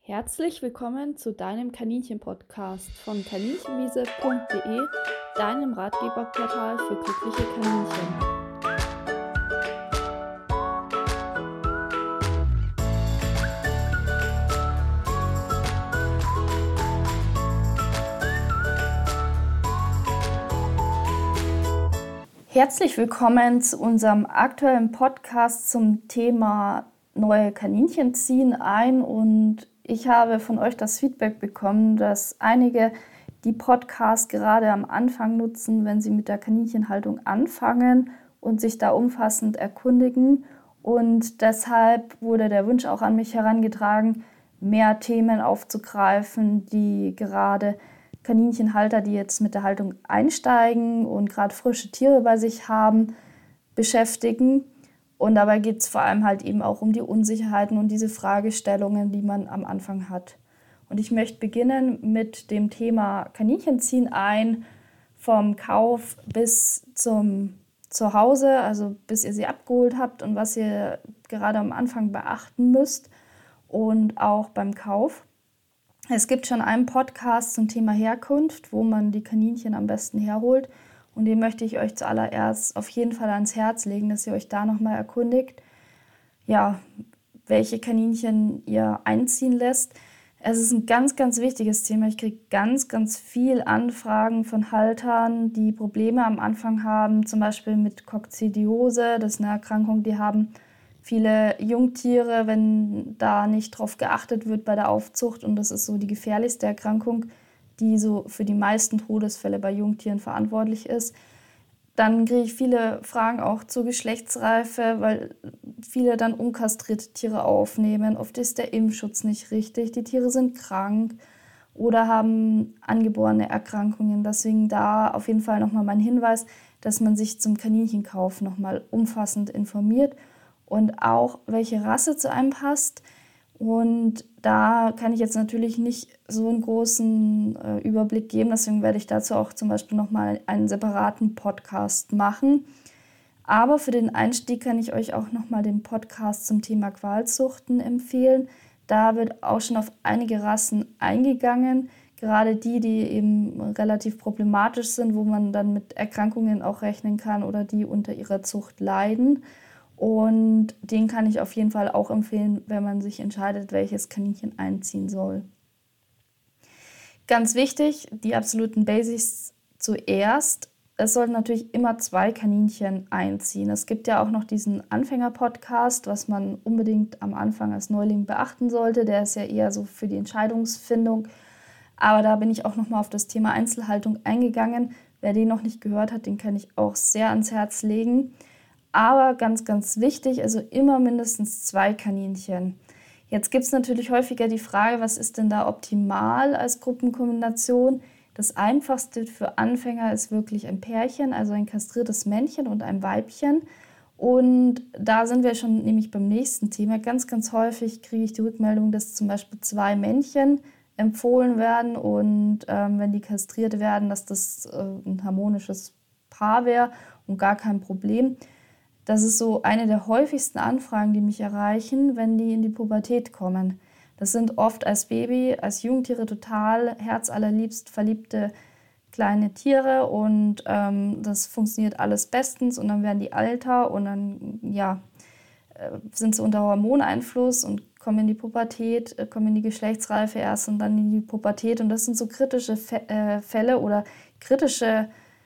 Herzlich willkommen zu deinem Kaninchen-Podcast von kaninchenwiese.de, deinem Ratgeberportal für glückliche Kaninchen. Herzlich willkommen zu unserem aktuellen Podcast zum Thema neue Kaninchen ziehen ein, und ich habe von euch das Feedback bekommen, dass einige die Podcasts gerade am Anfang nutzen, wenn sie mit der Kaninchenhaltung anfangen und sich da umfassend erkundigen. Und deshalb wurde der Wunsch auch an mich herangetragen, mehr Themen aufzugreifen, die gerade Kaninchenhalter, die jetzt mit der Haltung einsteigen und gerade frische Tiere bei sich haben, beschäftigen. Und dabei geht es vor allem halt eben auch um die Unsicherheiten und diese Fragestellungen, die man am Anfang hat. Und ich möchte beginnen mit dem Thema Kaninchenziehen ein, vom Kauf bis zum Zuhause, also bis ihr sie abgeholt habt und was ihr gerade am Anfang beachten müsst und auch beim Kauf. Es gibt schon einen Podcast zum Thema Herkunft, wo man die Kaninchen am besten herholt. Und den möchte ich euch zuallererst auf jeden Fall ans Herz legen, dass ihr euch da nochmal erkundigt, ja, welche Kaninchen ihr einziehen lässt. Es ist ein ganz, ganz wichtiges Thema. Ich kriege ganz, ganz viel Anfragen von Haltern, die Probleme am Anfang haben, zum Beispiel mit Kokzidiose. Das ist eine Erkrankung, die haben viele Jungtiere, wenn da nicht drauf geachtet wird bei der Aufzucht. Und das ist so die gefährlichste Erkrankung, die so für die meisten Todesfälle bei Jungtieren verantwortlich ist. Dann kriege ich viele Fragen auch zur Geschlechtsreife, weil viele dann unkastrierte Tiere aufnehmen. Oft ist der Impfschutz nicht richtig, die Tiere sind krank oder haben angeborene Erkrankungen. Deswegen da auf jeden Fall nochmal mein Hinweis, dass man sich zum Kaninchenkauf nochmal umfassend informiert und auch welche Rasse zu einem passt. Und da kann ich jetzt natürlich nicht so einen großen Überblick geben, deswegen werde ich dazu auch zum Beispiel nochmal einen separaten Podcast machen. Aber für den Einstieg kann ich euch auch nochmal den Podcast zum Thema Qualzuchten empfehlen. Da wird auch schon auf einige Rassen eingegangen, gerade die eben relativ problematisch sind, wo man dann mit Erkrankungen auch rechnen kann oder die unter ihrer Zucht leiden. Und den kann ich auf jeden Fall auch empfehlen, wenn man sich entscheidet, welches Kaninchen einziehen soll. Ganz wichtig, die absoluten Basics zuerst. Es sollten natürlich immer 2 Kaninchen einziehen. Es gibt ja auch noch diesen Anfänger-Podcast, was man unbedingt am Anfang als Neuling beachten sollte. Der ist ja eher so für die Entscheidungsfindung. Aber da bin ich auch nochmal auf das Thema Einzelhaltung eingegangen. Wer den noch nicht gehört hat, den kann ich auch sehr ans Herz legen. Aber ganz, ganz wichtig, also immer mindestens 2 Kaninchen. Jetzt gibt es natürlich häufiger die Frage, was ist denn da optimal als Gruppenkombination? Das Einfachste für Anfänger ist wirklich ein Pärchen, also ein kastriertes Männchen und ein Weibchen. Und da sind wir schon nämlich beim nächsten Thema. Ganz, ganz häufig kriege ich die Rückmeldung, dass zum Beispiel 2 Männchen empfohlen werden und wenn die kastriert werden, dass das ein harmonisches Paar wäre und gar kein Problem. Das ist so eine der häufigsten Anfragen, die mich erreichen, wenn die in die Pubertät kommen. Das sind oft als Baby, als Jungtiere total herzallerliebst verliebte kleine Tiere und das funktioniert alles bestens und dann werden die älter und dann sind sie unter Hormoneinfluss und kommen in die Pubertät, kommen in die Geschlechtsreife erst und dann in die Pubertät, und das sind so kritische Fälle oder kritische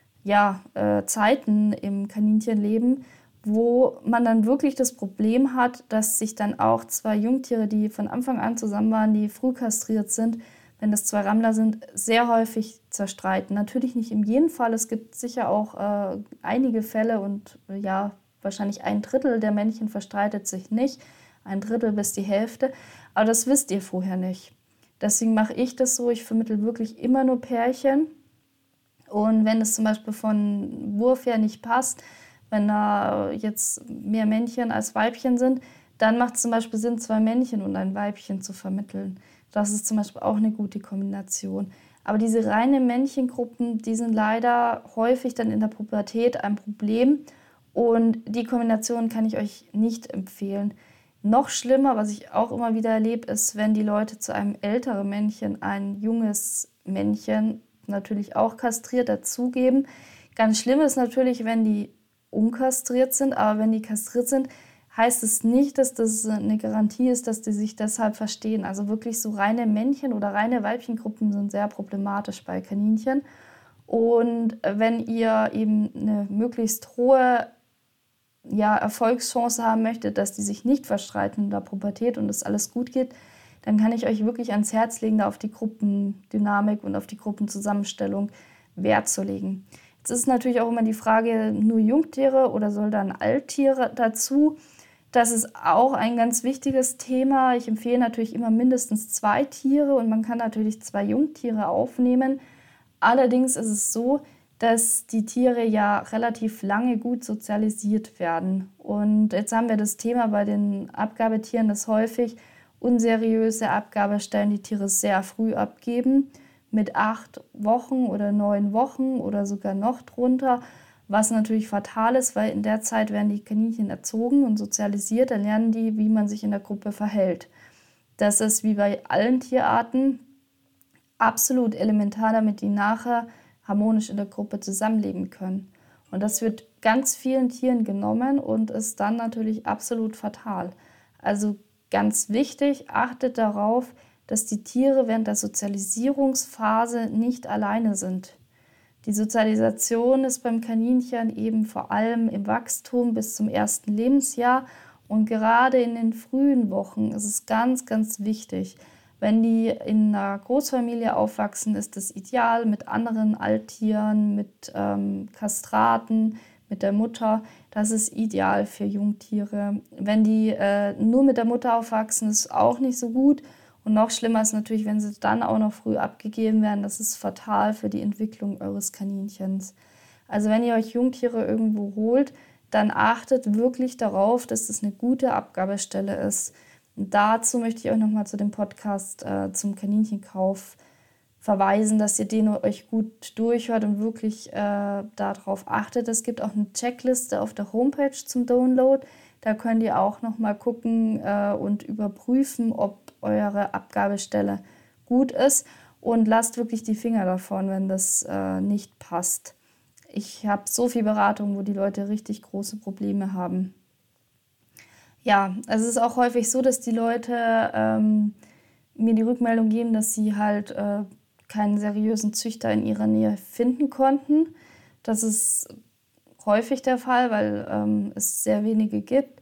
Zeiten im Kaninchenleben, wo man dann wirklich das Problem hat, dass sich dann auch 2 Jungtiere, die von Anfang an zusammen waren, die früh kastriert sind, wenn das 2 Rammler sind, sehr häufig zerstreiten. Natürlich nicht in jedem Fall, es gibt sicher auch einige Fälle und wahrscheinlich 1/3 der Männchen verstreitet sich nicht, 1/3 bis die Hälfte, aber das wisst ihr vorher nicht. Deswegen mache ich das so, ich vermittle wirklich immer nur Pärchen, und wenn es zum Beispiel von Wurf her nicht passt, wenn da jetzt mehr Männchen als Weibchen sind, dann macht es zum Beispiel Sinn, 2 Männchen und ein Weibchen zu vermitteln. Das ist zum Beispiel auch eine gute Kombination. Aber diese reinen Männchengruppen, die sind leider häufig dann in der Pubertät ein Problem. Und die Kombination kann ich euch nicht empfehlen. Noch schlimmer, was ich auch immer wieder erlebe, ist, wenn die Leute zu einem älteren Männchen ein junges Männchen, natürlich auch kastriert, dazugeben. Ganz schlimm ist natürlich, wenn die unkastriert sind, aber wenn die kastriert sind, heißt es nicht, dass das eine Garantie ist, dass die sich deshalb verstehen. Also wirklich so reine Männchen- oder reine Weibchengruppen sind sehr problematisch bei Kaninchen. Und wenn ihr eben eine möglichst hohe Erfolgschance haben möchtet, dass die sich nicht verstreiten in der Pubertät und dass alles gut geht, dann kann ich euch wirklich ans Herz legen, da auf die Gruppendynamik und auf die Gruppenzusammenstellung Wert zu legen. Jetzt ist natürlich auch immer die Frage, nur Jungtiere oder soll dann Alttiere dazu? Das ist auch ein ganz wichtiges Thema. Ich empfehle natürlich immer mindestens 2 Tiere und man kann natürlich 2 Jungtiere aufnehmen. Allerdings ist es so, dass die Tiere ja relativ lange gut sozialisiert werden. Und jetzt haben wir das Thema bei den Abgabetieren, dass häufig unseriöse Abgabestellen die Tiere sehr früh abgeben, mit 8 Wochen oder 9 Wochen oder sogar noch drunter, was natürlich fatal ist, weil in der Zeit werden die Kaninchen erzogen und sozialisiert, dann lernen die, wie man sich in der Gruppe verhält. Das ist wie bei allen Tierarten absolut elementar, damit die nachher harmonisch in der Gruppe zusammenleben können. Und das wird ganz vielen Tieren genommen und ist dann natürlich absolut fatal. Also ganz wichtig, achtet darauf, dass die Tiere während der Sozialisierungsphase nicht alleine sind. Die Sozialisation ist beim Kaninchen eben vor allem im Wachstum bis zum 1. Lebensjahr und gerade in den frühen Wochen ist es ganz, ganz wichtig. Wenn die in einer Großfamilie aufwachsen, ist das ideal mit anderen Alttieren, mit Kastraten, mit der Mutter. Das ist ideal für Jungtiere. Wenn die nur mit der Mutter aufwachsen, ist auch nicht so gut. Und noch schlimmer ist natürlich, wenn sie dann auch noch früh abgegeben werden. Das ist fatal für die Entwicklung eures Kaninchens. Also wenn ihr euch Jungtiere irgendwo holt, dann achtet wirklich darauf, dass das eine gute Abgabestelle ist. Und dazu möchte ich euch nochmal zu dem Podcast zum Kaninchenkauf verweisen, dass ihr den euch gut durchhört und wirklich darauf achtet. Es gibt auch eine Checkliste auf der Homepage zum Download. Da könnt ihr auch nochmal gucken und überprüfen, ob eure Abgabestelle gut ist. Und lasst wirklich die Finger davon, wenn das nicht passt. Ich habe so viel Beratung, wo die Leute richtig große Probleme haben. Ja, also es ist auch häufig so, dass die Leute mir die Rückmeldung geben, dass sie halt keinen seriösen Züchter in ihrer Nähe finden konnten. Das ist häufig der Fall, weil es sehr wenige gibt.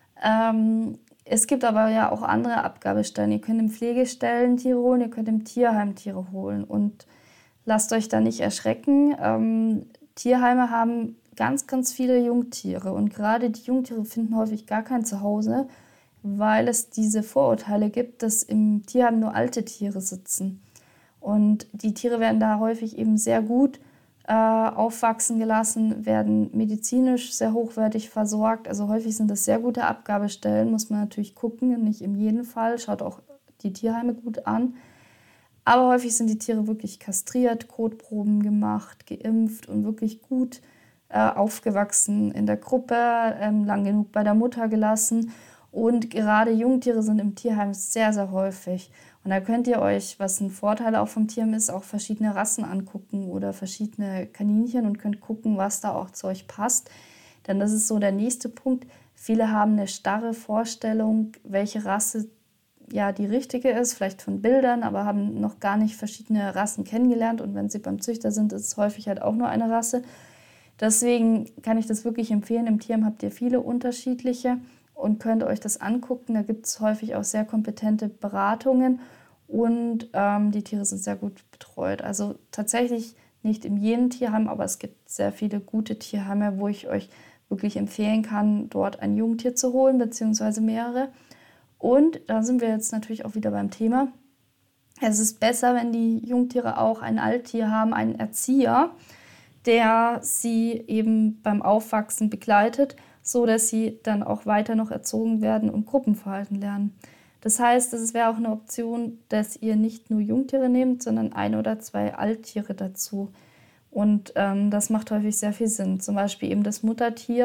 Es gibt aber ja auch andere Abgabestellen. Ihr könnt im Pflegestellen Tiere holen, ihr könnt im Tierheim Tiere holen. Und lasst euch da nicht erschrecken. Tierheime haben ganz, ganz viele Jungtiere. Und gerade die Jungtiere finden häufig gar kein Zuhause, weil es diese Vorurteile gibt, dass im Tierheim nur alte Tiere sitzen. Und die Tiere werden da häufig eben sehr gut aufwachsen gelassen, werden medizinisch sehr hochwertig versorgt. Also häufig sind das sehr gute Abgabestellen, muss man natürlich gucken, nicht in jedem Fall. Schaut auch die Tierheime gut an. Aber häufig sind die Tiere wirklich kastriert, Kotproben gemacht, geimpft und wirklich gut aufgewachsen in der Gruppe, lang genug bei der Mutter gelassen. Und gerade Jungtiere sind im Tierheim sehr, sehr häufig. Und da könnt ihr euch, was ein Vorteil auch vom Tierheim ist, auch verschiedene Rassen angucken oder verschiedene Kaninchen und könnt gucken, was da auch zu euch passt. Denn das ist so der nächste Punkt. Viele haben eine starre Vorstellung, welche Rasse ja die richtige ist, vielleicht von Bildern, aber haben noch gar nicht verschiedene Rassen kennengelernt. Und wenn sie beim Züchter sind, ist es häufig halt auch nur eine Rasse. Deswegen kann ich das wirklich empfehlen. Im Tierheim habt ihr viele unterschiedliche und könnt euch das angucken. Da gibt es häufig auch sehr kompetente Beratungen und die Tiere sind sehr gut betreut. Also tatsächlich nicht in jedem Tierheim, aber es gibt sehr viele gute Tierheime, wo ich euch wirklich empfehlen kann, dort ein Jungtier zu holen, beziehungsweise mehrere. Und da sind wir jetzt natürlich auch wieder beim Thema. Es ist besser, wenn die Jungtiere auch ein Alttier haben, einen Erzieher, der sie eben beim Aufwachsen begleitet, so dass sie dann auch weiter noch erzogen werden und Gruppenverhalten lernen. Das heißt, es wäre auch eine Option, dass ihr nicht nur Jungtiere nehmt, sondern 1 oder 2 Alttiere dazu. Und das macht häufig sehr viel Sinn. Zum Beispiel eben das Muttertier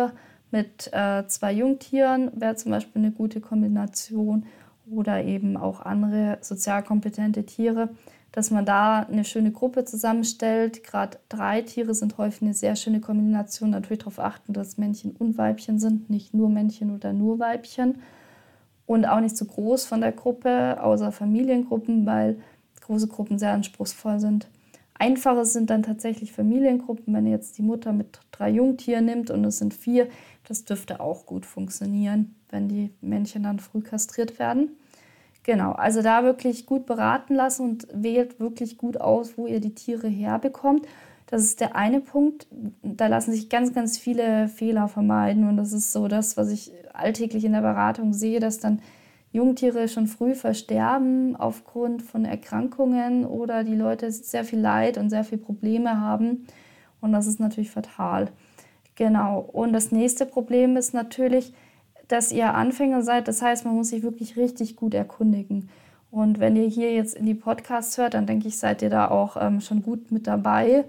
mit 2 Jungtieren wäre zum Beispiel eine gute Kombination oder eben auch andere sozial kompetente Tiere, dass man da eine schöne Gruppe zusammenstellt. Gerade 3 Tiere sind häufig eine sehr schöne Kombination. Natürlich darauf achten, dass Männchen und Weibchen sind, nicht nur Männchen oder nur Weibchen. Und auch nicht zu groß von der Gruppe, außer Familiengruppen, weil große Gruppen sehr anspruchsvoll sind. Einfache sind dann tatsächlich Familiengruppen, wenn ihr jetzt die Mutter mit 3 Jungtieren nimmt und es sind 4, das dürfte auch gut funktionieren, wenn die Männchen dann früh kastriert werden. Genau, also da wirklich gut beraten lassen und wählt wirklich gut aus, wo ihr die Tiere herbekommt. Das ist der eine Punkt. Da lassen sich ganz, ganz viele Fehler vermeiden und das ist so das, was ich alltäglich in der Beratung sehe, dass dann Jungtiere schon früh versterben aufgrund von Erkrankungen oder die Leute sehr viel Leid und sehr viel Probleme haben und das ist natürlich fatal. Genau, und das nächste Problem ist natürlich, dass ihr Anfänger seid, das heißt, man muss sich wirklich richtig gut erkundigen. Und wenn ihr hier jetzt in die Podcasts hört, dann denke ich, seid ihr da auch schon gut mit dabei,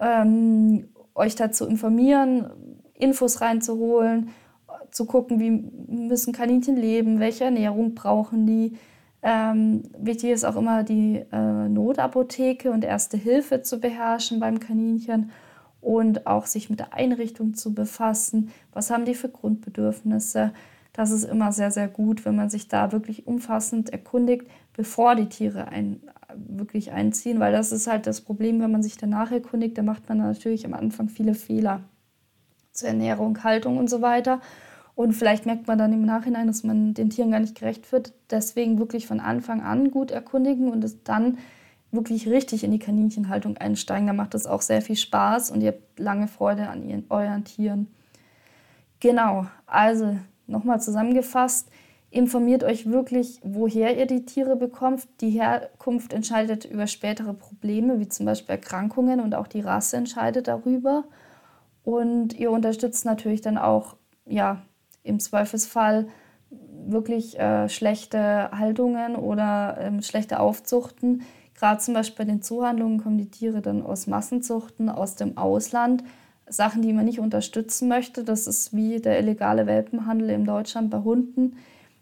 euch dazu informieren, Infos reinzuholen, zu gucken, wie müssen Kaninchen leben, welche Ernährung brauchen die. Wichtig ist auch immer die Notapotheke und Erste Hilfe zu beherrschen beim Kaninchen und auch sich mit der Einrichtung zu befassen. Was haben die für Grundbedürfnisse? Das ist immer sehr, sehr gut, wenn man sich da wirklich umfassend erkundigt, bevor die Tiere wirklich einziehen, weil das ist halt das Problem, wenn man sich danach erkundigt, da macht man natürlich am Anfang viele Fehler zur Ernährung, Haltung und so weiter. Und vielleicht merkt man dann im Nachhinein, dass man den Tieren gar nicht gerecht wird. Deswegen wirklich von Anfang an gut erkundigen und es dann wirklich richtig in die Kaninchenhaltung einsteigen. Da macht es auch sehr viel Spaß und ihr habt lange Freude an euren Tieren. Genau, also nochmal zusammengefasst, informiert euch wirklich, woher ihr die Tiere bekommt. Die Herkunft entscheidet über spätere Probleme, wie zum Beispiel Erkrankungen und auch die Rasse entscheidet darüber. Und ihr unterstützt natürlich dann auch, ja, im Zweifelsfall wirklich schlechte Haltungen oder schlechte Aufzuchten. Gerade zum Beispiel bei den Zoohandlungen kommen die Tiere dann aus Massenzuchten, aus dem Ausland. Sachen, die man nicht unterstützen möchte. Das ist wie der illegale Welpenhandel in Deutschland bei Hunden.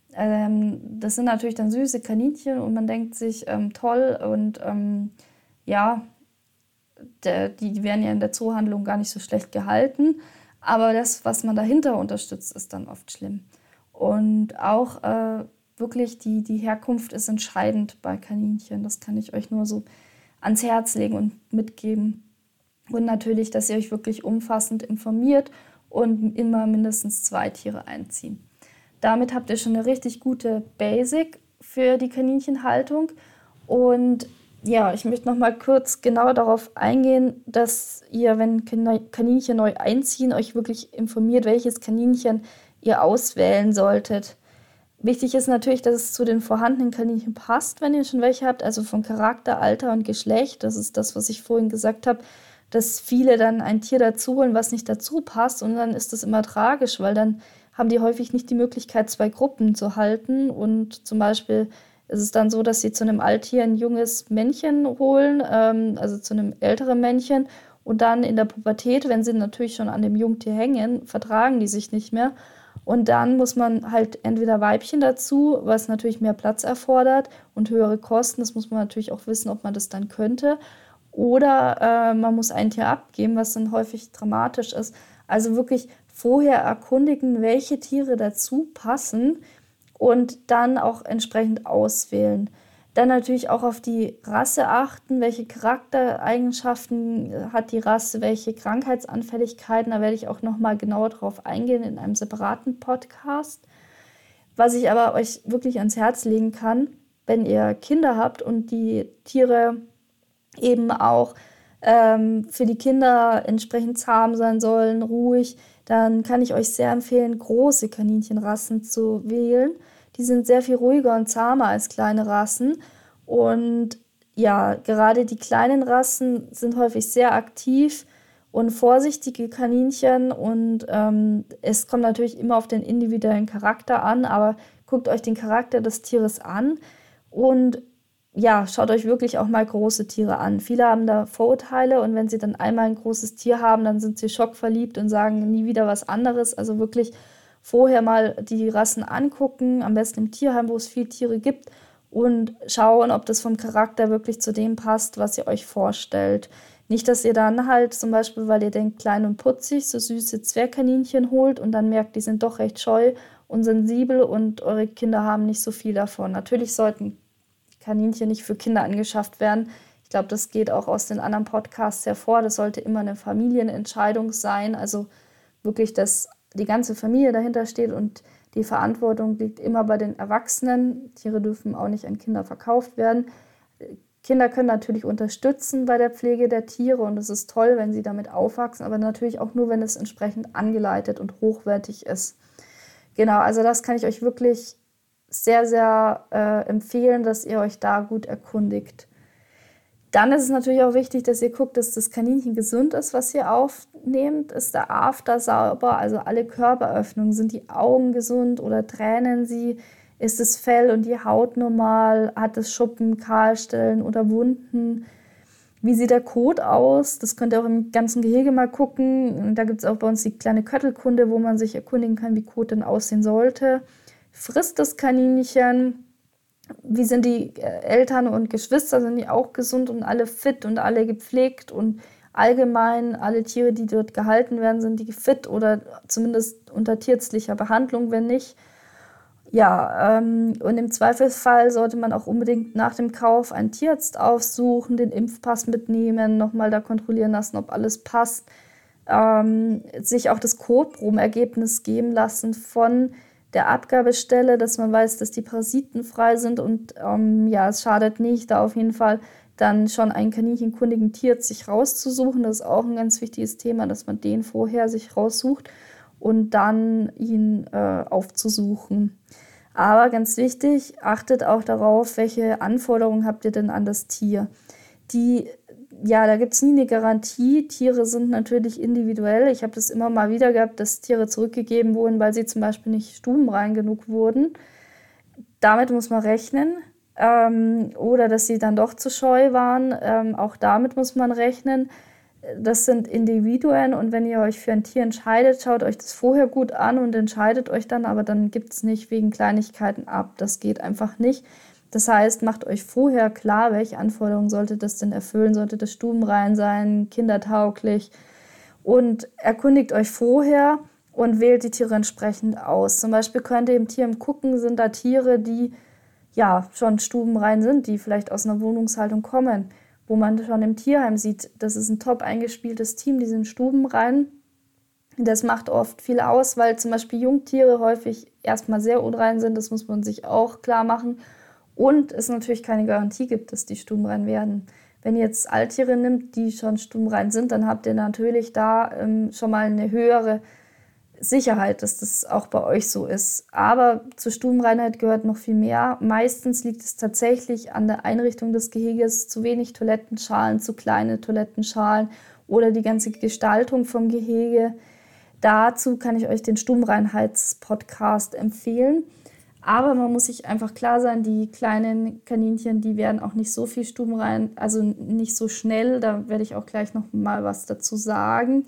Das sind natürlich dann süße Kaninchen und man denkt sich, toll und ja, die werden ja in der Zoohandlung gar nicht so schlecht gehalten. Aber das, was man dahinter unterstützt, ist dann oft schlimm. Und auch wirklich die Herkunft ist entscheidend bei Kaninchen. Das kann ich euch nur so ans Herz legen und mitgeben. Und natürlich, dass ihr euch wirklich umfassend informiert und immer mindestens 2 Tiere einziehen. Damit habt ihr schon eine richtig gute Basic für die Kaninchenhaltung. Und ja, ich möchte noch mal kurz genauer darauf eingehen, dass ihr, wenn Kaninchen neu einziehen, euch wirklich informiert, welches Kaninchen ihr auswählen solltet. Wichtig ist natürlich, dass es zu den vorhandenen Kaninchen passt, wenn ihr schon welche habt, also von Charakter, Alter und Geschlecht. Das ist das, was ich vorhin gesagt habe, dass viele dann ein Tier dazu holen, was nicht dazu passt und dann ist das immer tragisch, weil dann haben die häufig nicht die Möglichkeit, 2 Gruppen zu halten und zum Beispiel ist es dann so, dass sie zu einem Alttier ein junges Männchen holen, also zu einem älteren Männchen und dann in der Pubertät, wenn sie natürlich schon an dem Jungtier hängen, vertragen die sich nicht mehr und dann muss man halt entweder Weibchen dazu, was natürlich mehr Platz erfordert und höhere Kosten, das muss man natürlich auch wissen, ob man das dann könnte. Oder man muss ein Tier abgeben, was dann häufig dramatisch ist. Also wirklich vorher erkundigen, welche Tiere dazu passen und dann auch entsprechend auswählen. Dann natürlich auch auf die Rasse achten, welche Charaktereigenschaften hat die Rasse, welche Krankheitsanfälligkeiten. Da werde ich auch nochmal genauer drauf eingehen in einem separaten Podcast. Was ich aber euch wirklich ans Herz legen kann, wenn ihr Kinder habt und die Tiere eben auch für die Kinder entsprechend zahm sein sollen, ruhig, dann kann ich euch sehr empfehlen, große Kaninchenrassen zu wählen. Die sind sehr viel ruhiger und zahmer als kleine Rassen. Und ja, gerade die kleinen Rassen sind häufig sehr aktiv und vorsichtige Kaninchen. Und es kommt natürlich immer auf den individuellen Charakter an, aber guckt euch den Charakter des Tieres an und ja, schaut euch wirklich auch mal große Tiere an. Viele haben da Vorurteile und wenn sie dann einmal ein großes Tier haben, dann sind sie schockverliebt und sagen nie wieder was anderes. Also wirklich vorher mal die Rassen angucken, am besten im Tierheim, wo es viele Tiere gibt und schauen, ob das vom Charakter wirklich zu dem passt, was ihr euch vorstellt. Nicht, dass ihr dann halt zum Beispiel, weil ihr denkt, klein und putzig, so süße Zwergkaninchen holt und dann merkt, die sind doch recht scheu und sensibel und eure Kinder haben nicht so viel davon. Natürlich sollten Kaninchen nicht für Kinder angeschafft werden. Ich glaube, das geht auch aus den anderen Podcasts hervor. Das sollte immer eine Familienentscheidung sein. Also wirklich, dass die ganze Familie dahinter steht und die Verantwortung liegt immer bei den Erwachsenen. Tiere dürfen auch nicht an Kinder verkauft werden. Kinder können natürlich unterstützen bei der Pflege der Tiere und es ist toll, wenn sie damit aufwachsen, aber natürlich auch nur, wenn es entsprechend angeleitet und hochwertig ist. Genau, also das kann ich euch wirklich sehr, sehr empfehlen, dass ihr euch da gut erkundigt. Dann ist es natürlich auch wichtig, dass ihr guckt, dass das Kaninchen gesund ist, was ihr aufnehmt. Ist der After sauber, also alle Körperöffnungen, sind die Augen gesund oder tränen sie? Ist das Fell und die Haut normal? Hat es Schuppen, Kahlstellen oder Wunden? Wie sieht der Kot aus? Das könnt ihr auch im ganzen Gehege mal gucken. Da gibt es auch bei uns die kleine Köttelkunde, wo man sich erkundigen kann, wie Kot denn aussehen sollte. Frisst das Kaninchen? Wie sind die Eltern und Geschwister? Sind die auch gesund und alle fit und alle gepflegt? Und allgemein alle Tiere, die dort gehalten werden, sind die fit oder zumindest unter tierärztlicher Behandlung, wenn nicht? Ja, und im Zweifelsfall sollte man auch unbedingt nach dem Kauf einen Tierarzt aufsuchen, den Impfpass mitnehmen, nochmal da kontrollieren lassen, ob alles passt. Sich auch das Kotprobenergebnis geben lassen von der Abgabestelle, dass man weiß, dass die parasitenfrei sind und ja, es schadet nicht, da auf jeden Fall dann schon einen kaninchenkundigen Tierarzt sich rauszusuchen. Das ist auch ein ganz wichtiges Thema, dass man den vorher sich raussucht und dann ihn aufzusuchen. Aber ganz wichtig, achtet auch darauf, welche Anforderungen habt ihr denn an das Tier. Da gibt es nie eine Garantie. Tiere sind natürlich individuell. Ich habe das immer mal wieder gehabt, dass Tiere zurückgegeben wurden, weil sie zum Beispiel nicht stubenrein genug wurden. Damit muss man rechnen. Oder dass sie dann doch zu scheu waren. Auch damit muss man rechnen. Das sind Individuen und wenn ihr euch für ein Tier entscheidet, schaut euch das vorher gut an und entscheidet euch dann, aber dann gibt es nicht wegen Kleinigkeiten ab. Das geht einfach nicht. Das heißt, macht euch vorher klar, welche Anforderungen sollte das denn erfüllen, sollte das stubenrein sein, kindertauglich und erkundigt euch vorher und wählt die Tiere entsprechend aus. Zum Beispiel könnt ihr im Tierheim gucken, sind da Tiere, die ja schon stubenrein sind, die vielleicht aus einer Wohnungshaltung kommen, wo man schon im Tierheim sieht, das ist ein top eingespieltes Team, die sind stubenrein. Das macht oft viel aus, weil zum Beispiel Jungtiere häufig erstmal sehr unrein sind, das muss man sich auch klar machen. Und es natürlich keine Garantie gibt, dass die stubenrein werden. Wenn ihr jetzt Alttiere nimmt, die schon stubenrein sind, dann habt ihr natürlich da schon mal eine höhere Sicherheit, dass das auch bei euch so ist. Aber zur Stubenreinheit gehört noch viel mehr. Meistens liegt es tatsächlich an der Einrichtung des Geheges, zu wenig Toilettenschalen, zu kleine Toilettenschalen oder die ganze Gestaltung vom Gehege. Dazu kann ich euch den Stubenreinheits-Podcast empfehlen. Aber man muss sich einfach klar sein, die kleinen Kaninchen, die werden auch nicht so viel stubenrein, also nicht so schnell. Da werde ich auch gleich noch mal was dazu sagen.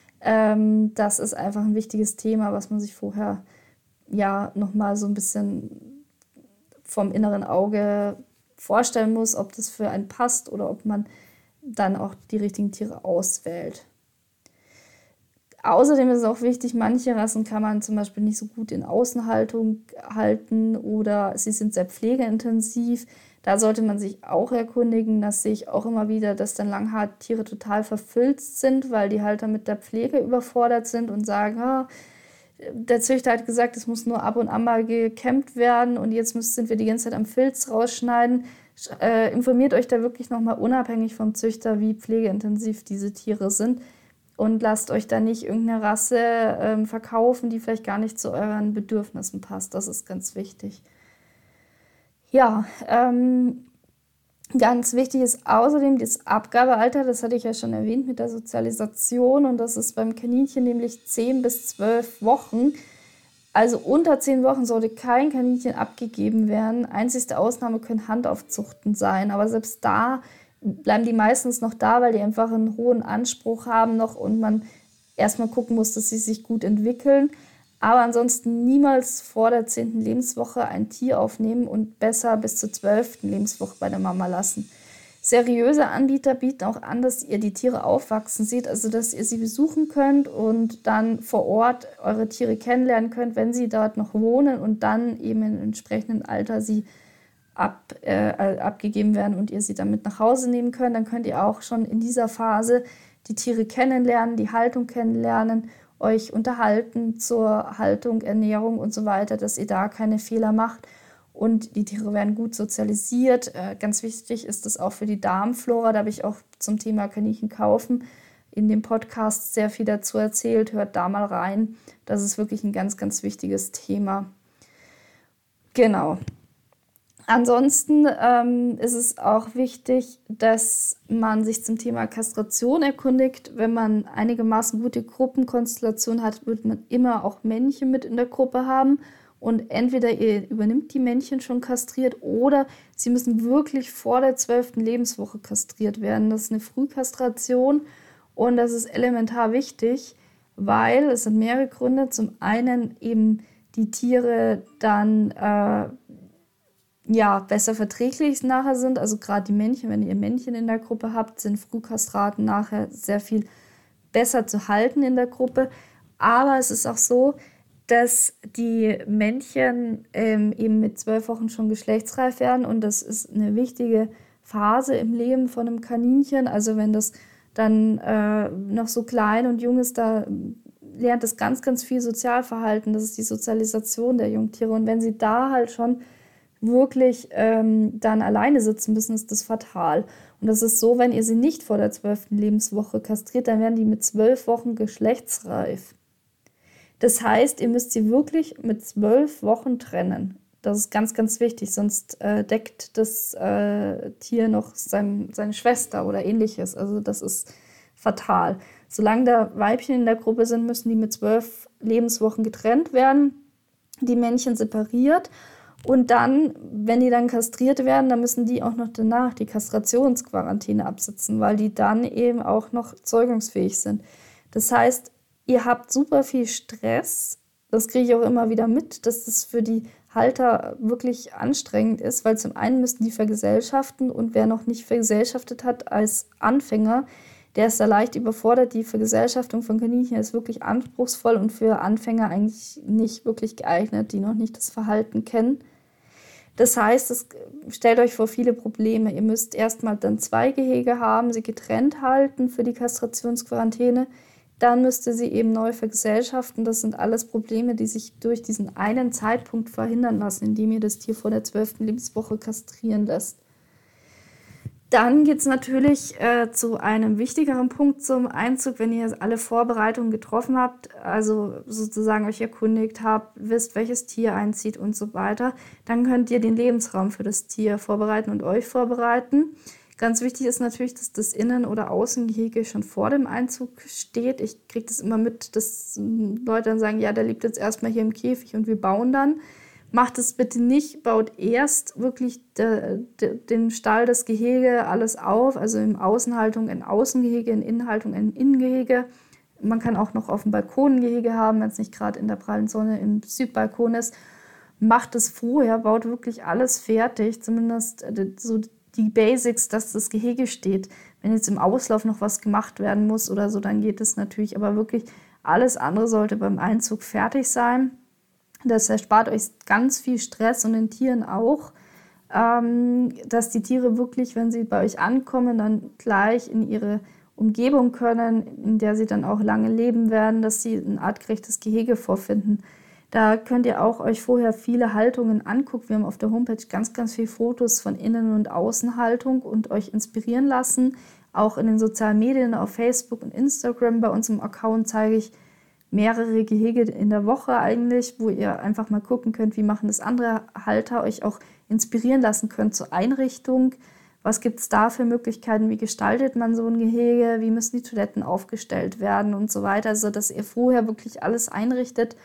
Das ist einfach ein wichtiges Thema, was man sich vorher ja nochmal so ein bisschen vom inneren Auge vorstellen muss, ob das für einen passt oder ob man dann auch die richtigen Tiere auswählt. Außerdem ist es auch wichtig, manche Rassen kann man zum Beispiel nicht so gut in Außenhaltung halten oder sie sind sehr pflegeintensiv. Da sollte man sich auch erkundigen. Das sehe ich auch immer wieder, dass dann Langhaartiere total verfilzt sind, weil die Halter mit der Pflege überfordert sind und sagen, der Züchter hat gesagt, es muss nur ab und an mal gekämmt werden und jetzt sind wir die ganze Zeit am Filz rausschneiden. Informiert euch da wirklich nochmal unabhängig vom Züchter, wie pflegeintensiv diese Tiere sind. Und lasst euch da nicht irgendeine Rasse verkaufen, die vielleicht gar nicht zu euren Bedürfnissen passt. Das ist ganz wichtig. Ja, ganz wichtig ist außerdem das Abgabealter. Das hatte ich ja schon erwähnt mit der Sozialisation. Und das ist beim Kaninchen nämlich 10 bis 12 Wochen. Also unter 10 Wochen sollte kein Kaninchen abgegeben werden. Einzigste Ausnahme können Handaufzuchten sein. Aber selbst da bleiben die meistens noch da, weil die einfach einen hohen Anspruch haben noch und man erstmal gucken muss, dass sie sich gut entwickeln. Aber ansonsten niemals vor der 10. Lebenswoche ein Tier aufnehmen und besser bis zur 12. Lebenswoche bei der Mama lassen. Seriöse Anbieter bieten auch an, dass ihr die Tiere aufwachsen seht, also dass ihr sie besuchen könnt und dann vor Ort eure Tiere kennenlernen könnt, wenn sie dort noch wohnen und dann eben im entsprechenden Alter sie abgegeben werden und ihr sie dann mit nach Hause nehmen könnt. Dann könnt ihr auch schon in dieser Phase die Tiere kennenlernen, die Haltung kennenlernen, euch unterhalten zur Haltung, Ernährung und so weiter, dass ihr da keine Fehler macht. Und die Tiere werden gut sozialisiert. Ganz wichtig ist das auch für die Darmflora. Da habe ich auch zum Thema Kaninchen kaufen in dem Podcast sehr viel dazu erzählt. Hört da mal rein. Das ist wirklich ein ganz, ganz wichtiges Thema. Genau. Ansonsten ist es auch wichtig, dass man sich zum Thema Kastration erkundigt. Wenn man einigermaßen gute Gruppenkonstellation hat, wird man immer auch Männchen mit in der Gruppe haben. Und entweder ihr übernimmt die Männchen schon kastriert oder sie müssen wirklich vor der 12. Lebenswoche kastriert werden. Das ist eine Frühkastration und das ist elementar wichtig, weil es sind mehrere Gründe. Zum einen eben die Tiere dann besser verträglich nachher sind. Also gerade die Männchen, wenn ihr Männchen in der Gruppe habt, sind Frühkastraten nachher sehr viel besser zu halten in der Gruppe. Aber es ist auch so, dass die Männchen eben mit 12 Wochen schon geschlechtsreif werden und das ist eine wichtige Phase im Leben von einem Kaninchen. Also wenn das dann noch so klein und jung ist, da lernt es ganz, ganz viel Sozialverhalten. Das ist die Sozialisation der Jungtiere und wenn sie da halt schon wirklich dann alleine sitzen müssen, ist das fatal. Und das ist so, wenn ihr sie nicht vor der 12. Lebenswoche kastriert, dann werden die mit 12 Wochen geschlechtsreif. Das heißt, ihr müsst sie wirklich mit 12 Wochen trennen. Das ist ganz, ganz wichtig, sonst deckt das Tier noch seine Schwester oder ähnliches. Also das ist fatal. Solange da Weibchen in der Gruppe sind, müssen die mit 12 Lebenswochen getrennt werden, die Männchen separiert. Und dann, wenn die dann kastriert werden, dann müssen die auch noch danach die Kastrationsquarantäne absitzen, weil die dann eben auch noch zeugungsfähig sind. Das heißt, ihr habt super viel Stress, das kriege ich auch immer wieder mit, dass das für die Halter wirklich anstrengend ist, weil zum einen müssen die vergesellschaften und wer noch nicht vergesellschaftet hat als Anfänger, der ist da leicht überfordert. Die Vergesellschaftung von Kaninchen ist wirklich anspruchsvoll und für Anfänger eigentlich nicht wirklich geeignet, die noch nicht das Verhalten kennen. Das heißt, es stellt euch vor viele Probleme. Ihr müsst erstmal dann 2 Gehege haben, sie getrennt halten für die Kastrationsquarantäne. Dann müsst ihr sie eben neu vergesellschaften. Das sind alles Probleme, die sich durch diesen einen Zeitpunkt verhindern lassen, indem ihr das Tier vor der 12. Lebenswoche kastrieren lässt. Dann geht es natürlich zu einem wichtigeren Punkt zum Einzug, wenn ihr alle Vorbereitungen getroffen habt, also sozusagen euch erkundigt habt, wisst, welches Tier einzieht und so weiter. Dann könnt ihr den Lebensraum für das Tier vorbereiten und euch vorbereiten. Ganz wichtig ist natürlich, dass das Innen- oder Außengehege schon vor dem Einzug steht. Ich kriege das immer mit, dass Leute dann sagen, ja, der lebt jetzt erstmal hier im Käfig und wir bauen dann. Macht es bitte nicht, baut erst wirklich den Stall, das Gehege, alles auf, also in Außenhaltung in Außengehege, in Innenhaltung in Innengehege. Man kann auch noch auf dem Balkon ein Gehege haben, wenn es nicht gerade in der prallen Sonne im Südbalkon ist. Macht es vorher, baut wirklich alles fertig, zumindest so die Basics, dass das Gehege steht. Wenn jetzt im Auslauf noch was gemacht werden muss oder so, dann geht es natürlich, aber wirklich alles andere sollte beim Einzug fertig sein. Das erspart euch ganz viel Stress und den Tieren auch, dass die Tiere wirklich, wenn sie bei euch ankommen, dann gleich in ihre Umgebung können, in der sie dann auch lange leben werden, dass sie ein artgerechtes Gehege vorfinden. Da könnt ihr auch euch vorher viele Haltungen angucken. Wir haben auf der Homepage ganz, ganz viele Fotos von Innen- und Außenhaltung und euch inspirieren lassen. Auch in den sozialen Medien, auf Facebook und Instagram. Bei uns im Account zeige ich mehrere Gehege in der Woche eigentlich, wo ihr einfach mal gucken könnt, wie machen das andere Halter, euch auch inspirieren lassen könnt zur Einrichtung. Was gibt es da für Möglichkeiten? Wie gestaltet man so ein Gehege? Wie müssen die Toiletten aufgestellt werden und so weiter? Also, dass ihr vorher wirklich alles einrichtet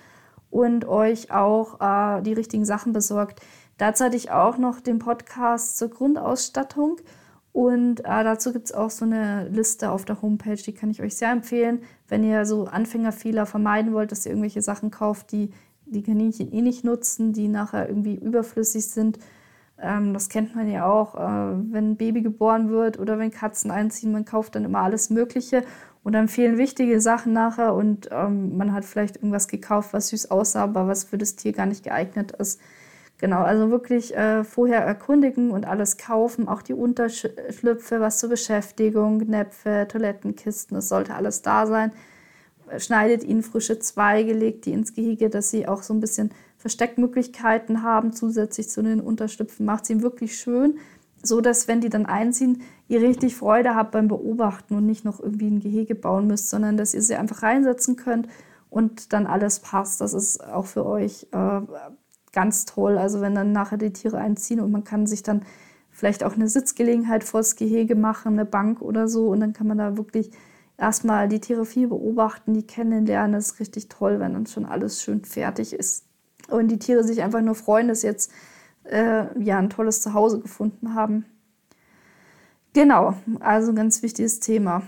und euch auch die richtigen Sachen besorgt. Dazu hatte ich auch noch den Podcast zur Grundausstattung und dazu gibt es auch so eine Liste auf der Homepage, die kann ich euch sehr empfehlen, wenn ihr so Anfängerfehler vermeiden wollt, dass ihr irgendwelche Sachen kauft, die die Kaninchen eh nicht nutzen, die nachher irgendwie überflüssig sind. Das kennt man ja auch, wenn ein Baby geboren wird oder wenn Katzen einziehen, man kauft dann immer alles Mögliche und dann fehlen wichtige Sachen nachher und man hat vielleicht irgendwas gekauft, was süß aussah, aber was für das Tier gar nicht geeignet ist. Genau, also wirklich vorher erkundigen und alles kaufen, auch die Unterschlüpfe, was zur Beschäftigung, Näpfe, Toilettenkisten, es sollte alles da sein. Schneidet ihnen frische Zweige, legt die ins Gehege, dass sie auch so ein bisschen Versteckmöglichkeiten haben, zusätzlich zu den Unterschlüpfen. Macht sie wirklich schön, so dass, wenn die dann einziehen, ihr richtig Freude habt beim Beobachten und nicht noch irgendwie ein Gehege bauen müsst, sondern dass ihr sie einfach reinsetzen könnt und dann alles passt. Das ist auch für euch ganz toll. Also wenn dann nachher die Tiere einziehen und man kann sich dann vielleicht auch eine Sitzgelegenheit vors Gehege machen, eine Bank oder so, und dann kann man da wirklich erstmal die Tiere viel beobachten, die kennenlernen. Das ist richtig toll, wenn dann schon alles schön fertig ist. Und die Tiere sich einfach nur freuen, dass sie jetzt ein tolles Zuhause gefunden haben. Genau, also ein ganz wichtiges Thema.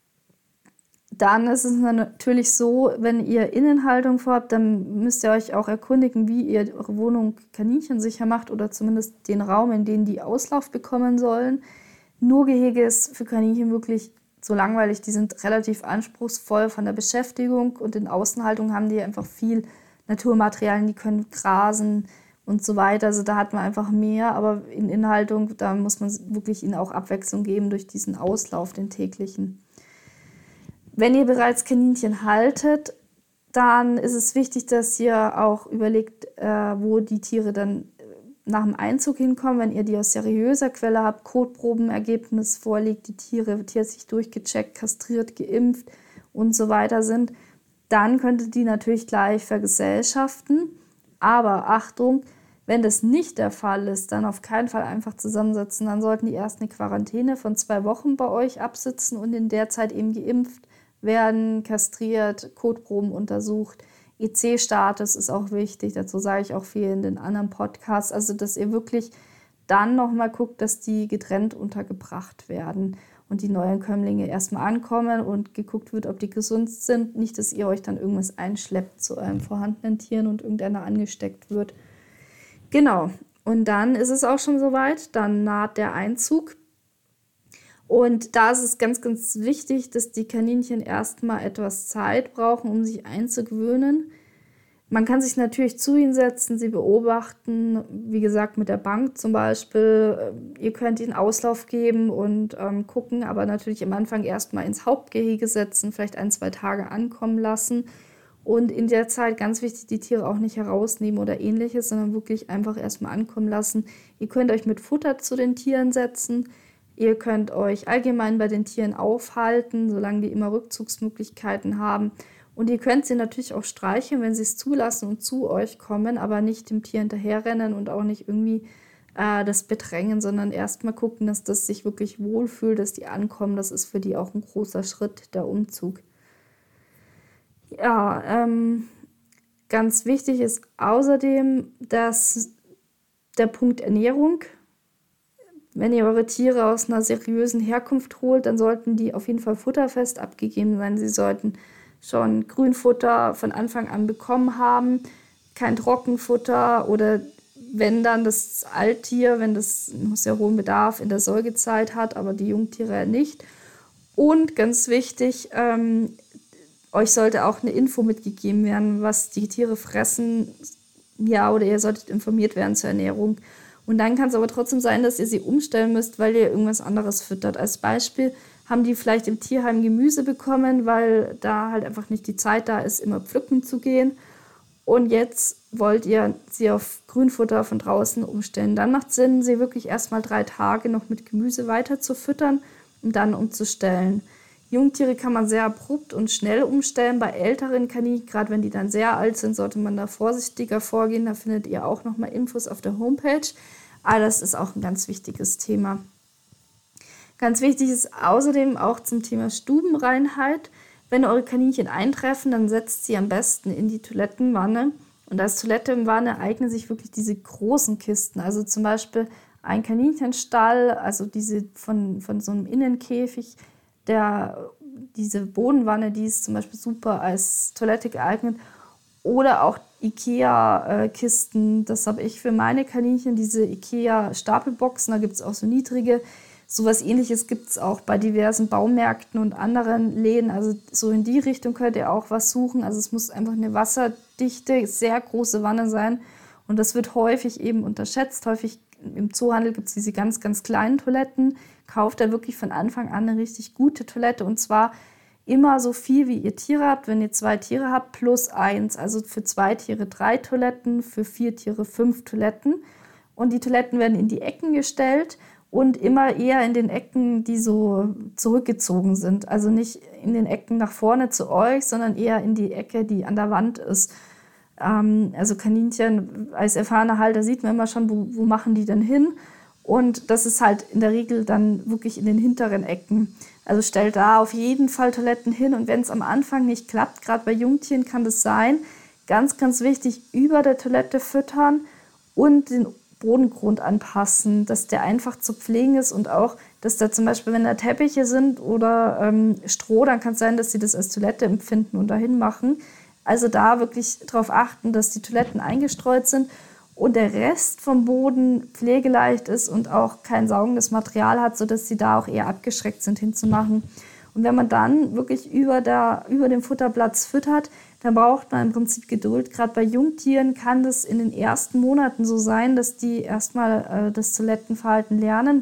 Dann ist es natürlich so, wenn ihr Innenhaltung vorhabt, dann müsst ihr euch auch erkundigen, wie ihr eure Wohnung kaninchensicher macht oder zumindest den Raum, in den die Auslauf bekommen sollen. Nur Gehege ist für Kaninchen wirklich so langweilig, die sind relativ anspruchsvoll von der Beschäftigung und in Außenhaltung haben die einfach viel Naturmaterialien, die können grasen und so weiter. Also da hat man einfach mehr, aber in Innenhaltung, da muss man wirklich ihnen auch Abwechslung geben durch diesen Auslauf, den täglichen. Wenn ihr bereits Kaninchen haltet, dann ist es wichtig, dass ihr auch überlegt, wo die Tiere dann nach dem Einzug hinkommen, wenn ihr die aus seriöser Quelle habt, Kotprobenergebnis vorliegt, die Tiere tierärztlich durchgecheckt, kastriert, geimpft und so weiter sind, dann könnt ihr die natürlich gleich vergesellschaften. Aber Achtung, wenn das nicht der Fall ist, dann auf keinen Fall einfach zusammensetzen. Dann sollten die erst eine Quarantäne von 2 Wochen bei euch absitzen und in der Zeit eben geimpft werden, kastriert, Kotproben untersucht. EC-Status ist auch wichtig, dazu sage ich auch viel in den anderen Podcasts, also dass ihr wirklich dann nochmal guckt, dass die getrennt untergebracht werden und die Neuankömmlinge erstmal ankommen und geguckt wird, ob die gesund sind, nicht, dass ihr euch dann irgendwas einschleppt zu eurem vorhandenen Tieren und irgendeiner angesteckt wird. Genau, und dann ist es auch schon soweit, dann naht der Einzug. Und da ist es ganz, ganz wichtig, dass die Kaninchen erstmal etwas Zeit brauchen, um sich einzugewöhnen. Man kann sich natürlich zu ihnen setzen, sie beobachten, wie gesagt mit der Bank zum Beispiel. Ihr könnt ihnen Auslauf geben und gucken, aber natürlich am Anfang erstmal ins Hauptgehege setzen, vielleicht 1-2 Tage ankommen lassen. Und in der Zeit, ganz wichtig, die Tiere auch nicht herausnehmen oder ähnliches, sondern wirklich einfach erstmal ankommen lassen. Ihr könnt euch mit Futter zu den Tieren setzen. Ihr könnt euch allgemein bei den Tieren aufhalten, solange die immer Rückzugsmöglichkeiten haben. Und ihr könnt sie natürlich auch streicheln, wenn sie es zulassen und zu euch kommen, aber nicht dem Tier hinterherrennen und auch nicht irgendwie das bedrängen, sondern erstmal gucken, dass das sich wirklich wohlfühlt, dass die ankommen. Das ist für die auch ein großer Schritt, der Umzug. Ja, ganz wichtig ist außerdem, dass der Punkt Ernährung. Wenn ihr eure Tiere aus einer seriösen Herkunft holt, dann sollten die auf jeden Fall futterfest abgegeben sein. Sie sollten schon Grünfutter von Anfang an bekommen haben, kein Trockenfutter oder wenn dann das Alttier, wenn das einen sehr hohen Bedarf in der Säugezeit hat, aber die Jungtiere nicht. Und ganz wichtig, euch sollte auch eine Info mitgegeben werden, was die Tiere fressen, ja, oder ihr solltet informiert werden zur Ernährung. Und dann kann es aber trotzdem sein, dass ihr sie umstellen müsst, weil ihr irgendwas anderes füttert. Als Beispiel haben die vielleicht im Tierheim Gemüse bekommen, weil da halt einfach nicht die Zeit da ist, immer pflücken zu gehen. Und jetzt wollt ihr sie auf Grünfutter von draußen umstellen. Dann macht es Sinn, sie wirklich erstmal 3 Tage noch mit Gemüse weiter zu füttern und dann umzustellen. Jungtiere kann man sehr abrupt und schnell umstellen. Bei älteren Kaninchen, gerade wenn die dann sehr alt sind, sollte man da vorsichtiger vorgehen. Da findet ihr auch nochmal Infos auf der Homepage. Aber das ist auch ein ganz wichtiges Thema. Ganz wichtig ist außerdem auch zum Thema Stubenreinheit. Wenn eure Kaninchen eintreffen, dann setzt sie am besten in die Toilettenwanne Und als Toilette im Wanne eignen sich wirklich diese großen Kisten. Also zum Beispiel ein Kaninchenstall, also diese von so einem Innenkäfig, diese Bodenwanne, die ist zum Beispiel super als Toilette geeignet. Oder auch IKEA-Kisten, das habe ich für meine Kaninchen, diese IKEA-Stapelboxen, da gibt es auch so niedrige. Sowas Ähnliches gibt es auch bei diversen Baumärkten und anderen Läden. Also so in die Richtung könnt ihr auch was suchen. Also es muss einfach eine wasserdichte, sehr große Wanne sein. Und das wird häufig eben unterschätzt. Häufig im Zoohandel gibt es diese ganz, ganz kleinen Toiletten. Kauft da wirklich von Anfang an eine richtig gute Toilette. Und zwar immer so viel, wie ihr Tiere habt. Wenn ihr 2 Tiere habt, plus 1. Also für 2 Tiere 3 Toiletten, für 4 Tiere 5 Toiletten. Und die Toiletten werden in die Ecken gestellt. Und immer eher in den Ecken, die so zurückgezogen sind. Also nicht in den Ecken nach vorne zu euch, sondern eher in die Ecke, die an der Wand ist. Also Kaninchen, als erfahrener Halter sieht man immer schon, wo machen die denn hin. Und das ist halt in der Regel dann wirklich in den hinteren Ecken. Also stellt da auf jeden Fall Toiletten hin. Und wenn es am Anfang nicht klappt, gerade bei Jungtieren kann das sein, ganz, ganz wichtig, über der Toilette füttern und den Bodengrund anpassen, dass der einfach zu pflegen ist und auch, dass da zum Beispiel, wenn da Teppiche sind oder Stroh, dann kann es sein, dass sie das als Toilette empfinden und dahin machen. Also da wirklich darauf achten, dass die Toiletten eingestreut sind und der Rest vom Boden pflegeleicht ist und auch kein saugendes Material hat, sodass sie da auch eher abgeschreckt sind hinzumachen. Und wenn man dann wirklich über dem Futterplatz füttert, dann braucht man im Prinzip Geduld. Gerade bei Jungtieren kann das in den ersten Monaten so sein, dass die erstmal das Toilettenverhalten lernen.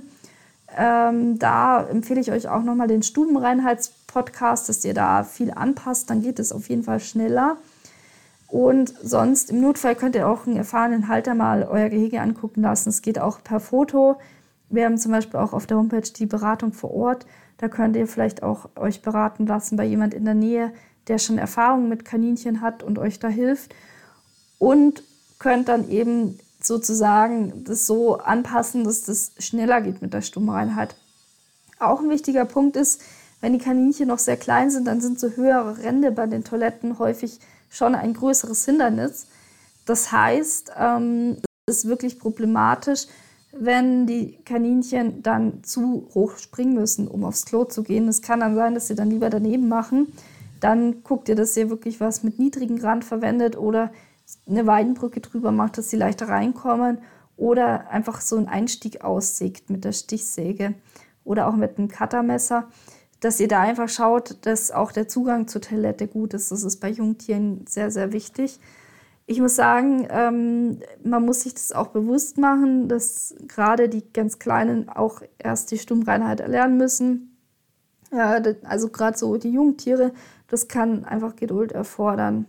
Da empfehle ich euch auch nochmal den Stubenreinheitspodcast, dass ihr da viel anpasst, dann geht es auf jeden Fall schneller. Und sonst im Notfall könnt ihr auch einen erfahrenen Halter mal euer Gehege angucken lassen. Es geht auch per Foto. Wir haben zum Beispiel auch auf der Homepage die Beratung vor Ort. Da könnt ihr vielleicht auch euch beraten lassen bei jemand in der Nähe, der schon Erfahrung mit Kaninchen hat und euch da hilft. Und könnt dann eben sozusagen das so anpassen, dass das schneller geht mit der Stubenreinheit. Auch ein wichtiger Punkt ist, wenn die Kaninchen noch sehr klein sind, dann sind so höhere Rände bei den Toiletten häufig schon ein größeres Hindernis. Das heißt, es ist wirklich problematisch, wenn die Kaninchen dann zu hoch springen müssen, um aufs Klo zu gehen. Es kann dann sein, dass sie dann lieber daneben machen. Dann guckt ihr, dass ihr wirklich was mit niedrigem Rand verwendet oder eine Weidenbrücke drüber macht, dass sie leichter reinkommen oder einfach so einen Einstieg aussägt mit der Stichsäge oder auch mit einem Cuttermesser, dass ihr da einfach schaut, dass auch der Zugang zur Toilette gut ist. Das ist bei Jungtieren sehr, sehr wichtig. Ich muss sagen, man muss sich das auch bewusst machen, dass gerade die ganz Kleinen auch erst die Stubenreinheit erlernen müssen. Ja, also gerade so die Jungtiere, das kann einfach Geduld erfordern.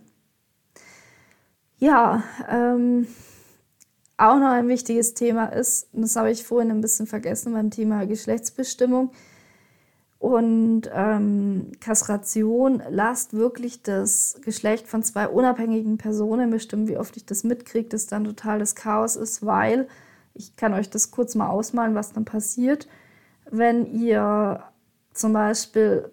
Ja, auch noch ein wichtiges Thema ist, und das habe ich vorhin ein bisschen vergessen beim Thema Geschlechtsbestimmung und Kastration. Lasst wirklich das Geschlecht von 2 unabhängigen Personen bestimmen. Wie oft ich das mitkriege, dass dann total das Chaos ist, weil, ich kann euch das kurz mal ausmalen, was dann passiert, wenn ihr zum Beispiel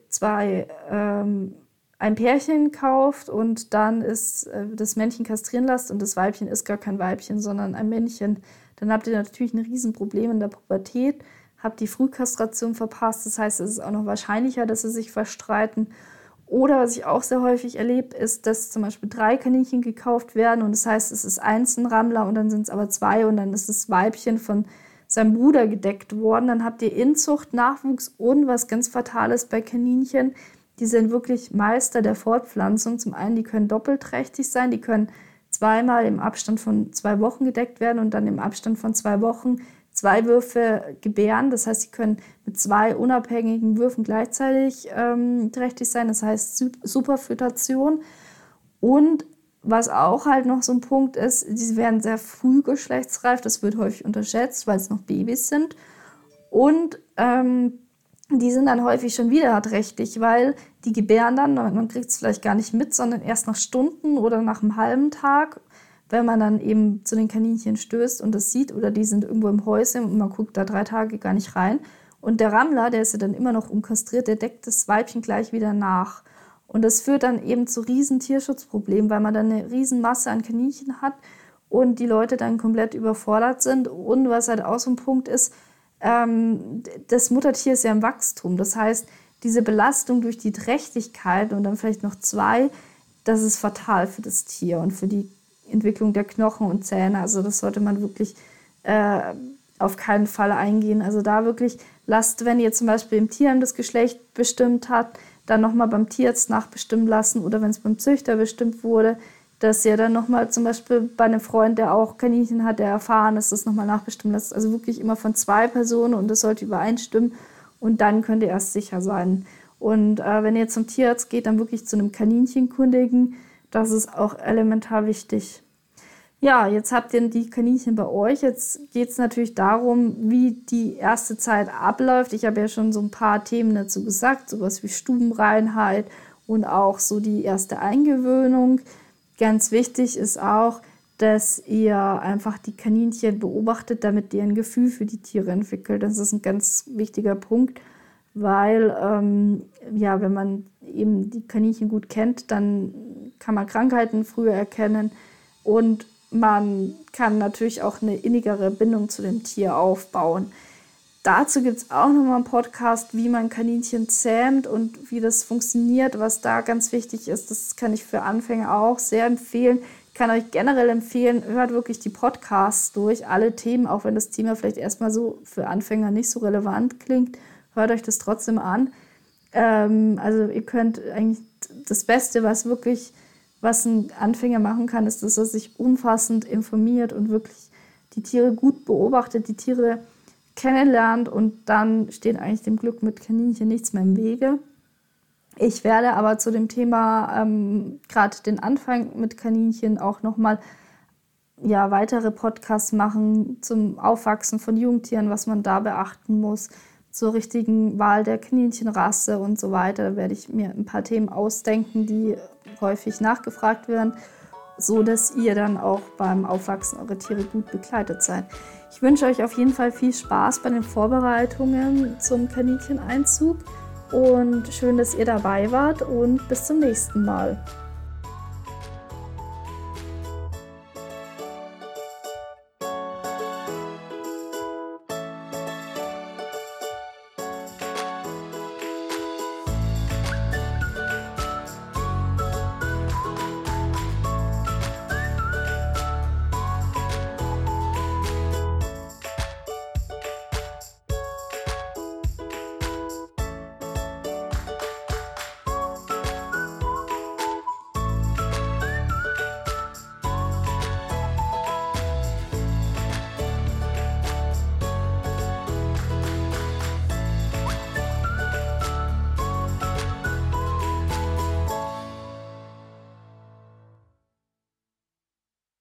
ein Pärchen kauft und dann ist das Männchen kastrieren lasst und das Weibchen ist gar kein Weibchen, sondern ein Männchen, dann habt ihr natürlich ein Riesenproblem in der Pubertät, habt die Frühkastration verpasst, das heißt, es ist auch noch wahrscheinlicher, dass sie sich verstreiten. Oder was ich auch sehr häufig erlebe, ist, dass zum Beispiel 3 Kaninchen gekauft werden und das heißt, es ist eins ein Rammler und dann sind es aber 2 und dann ist das Weibchen von seinem Bruder gedeckt worden. Dann habt ihr Inzucht, Nachwuchs und was ganz Fatales bei Kaninchen. Die sind wirklich Meister der Fortpflanzung. Zum einen, die können doppelträchtig sein, die können zweimal im Abstand von 2 Wochen gedeckt werden und dann im Abstand von 2 Wochen 2 Würfe gebären. Das heißt, sie können mit 2 unabhängigen Würfen gleichzeitig trächtig sein. Das heißt Superfötation. Und was auch halt noch so ein Punkt ist, die werden sehr früh geschlechtsreif. Das wird häufig unterschätzt, weil es noch Babys sind. Und die sind dann häufig schon wieder trächtig, weil die gebären dann, man kriegt es vielleicht gar nicht mit, sondern erst nach Stunden oder nach einem halben Tag, wenn man dann eben zu den Kaninchen stößt und das sieht, oder die sind irgendwo im Häuschen und man guckt da 3 Tage gar nicht rein. Und der Rammler, der ist ja dann immer noch unkastriert, der deckt das Weibchen gleich wieder nach. Und das führt dann eben zu riesen Tierschutzproblemen, weil man dann eine riesen Masse an Kaninchen hat und die Leute dann komplett überfordert sind. Und was halt auch so ein Punkt ist, das Muttertier ist ja im Wachstum. Das heißt, diese Belastung durch die Trächtigkeit und dann vielleicht noch 2, das ist fatal für das Tier und für die Entwicklung der Knochen und Zähne. Also das sollte man wirklich auf keinen Fall eingehen. Also da wirklich lasst, wenn ihr zum Beispiel im Tierheim das Geschlecht bestimmt habt, dann nochmal beim Tierarzt nachbestimmen lassen oder wenn es beim Züchter bestimmt wurde, dass ihr dann nochmal zum Beispiel bei einem Freund, der auch Kaninchen hat, der erfahren ist, das nochmal nachbestimmen lässt. Also wirklich immer von 2 Personen und das sollte übereinstimmen und dann könnt ihr erst sicher sein. Und wenn ihr zum Tierarzt geht, dann wirklich zu einem Kaninchenkundigen. Das ist auch elementar wichtig. Ja, jetzt habt ihr die Kaninchen bei euch. Jetzt geht es natürlich darum, wie die erste Zeit abläuft. Ich habe ja schon so ein paar Themen dazu gesagt, sowas wie Stubenreinheit und auch so die erste Eingewöhnung. Ganz wichtig ist auch, dass ihr einfach die Kaninchen beobachtet, damit ihr ein Gefühl für die Tiere entwickelt. Das ist ein ganz wichtiger Punkt, weil wenn man eben die Kaninchen gut kennt, dann kann man Krankheiten früher erkennen und man kann natürlich auch eine innigere Bindung zu dem Tier aufbauen. Dazu gibt es auch nochmal einen Podcast, wie man Kaninchen zähmt und wie das funktioniert, was da ganz wichtig ist. Das kann ich für Anfänger auch sehr empfehlen. Ich kann euch generell empfehlen, hört wirklich die Podcasts durch, alle Themen, auch wenn das Thema vielleicht erstmal so für Anfänger nicht so relevant klingt, hört euch das trotzdem an. Also ihr könnt eigentlich das Beste, was ein Anfänger machen kann, ist, dass er sich umfassend informiert und wirklich die Tiere gut beobachtet, die Tiere kennenlernt und dann steht eigentlich dem Glück mit Kaninchen nichts mehr im Wege. Ich werde aber zu dem Thema gerade den Anfang mit Kaninchen auch nochmal weitere Podcasts machen zum Aufwachsen von Jungtieren, was man da beachten muss, zur richtigen Wahl der Kaninchenrasse und so weiter. Da werde ich mir ein paar Themen ausdenken, die häufig nachgefragt werden, so dass ihr dann auch beim Aufwachsen eure Tiere gut begleitet seid. Ich wünsche euch auf jeden Fall viel Spaß bei den Vorbereitungen zum Kanincheneinzug und schön, dass ihr dabei wart und bis zum nächsten Mal.